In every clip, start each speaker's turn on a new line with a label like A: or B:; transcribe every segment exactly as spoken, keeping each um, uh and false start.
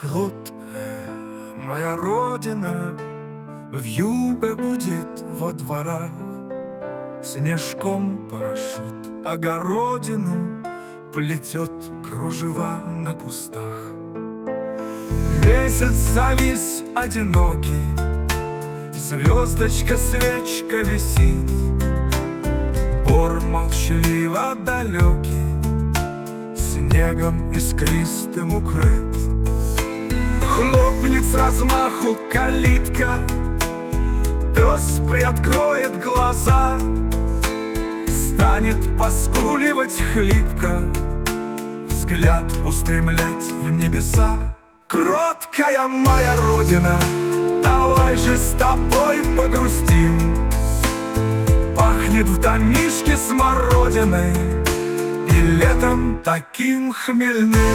A: Кроткая моя родина вьюга будет во дворах, снежком парашют огородину плетет кружева на кустах. Месяц завис одинокий, звездочка свечка висит, бор молчаливо далекий, снегом искристым укрыт. Хлопнет с размаху калитка, пес приоткроет глаза, станет поскуливать хлипко, взгляд устремлять в небеса. Кроткая моя родина, давай же с тобой погрустим. Пахнет в домишке смородиной и летом таким хмельным.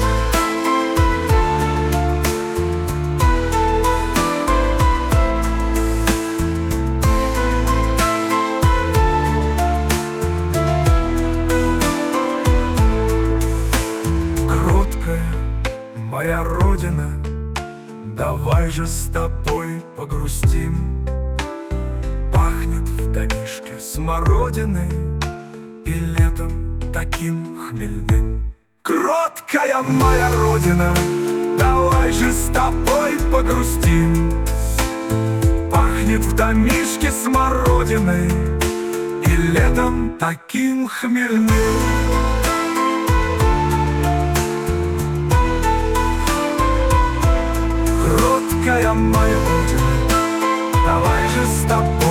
A: Моя родина, давай же с тобой погрустим. Пахнет в домишке смородиной и летом таким хмельным. Кроткая моя родина, давай же с тобой погрустим. Пахнет в домишке смородиной и летом таким хмельным. Кроткая моя родина, давай же с тобой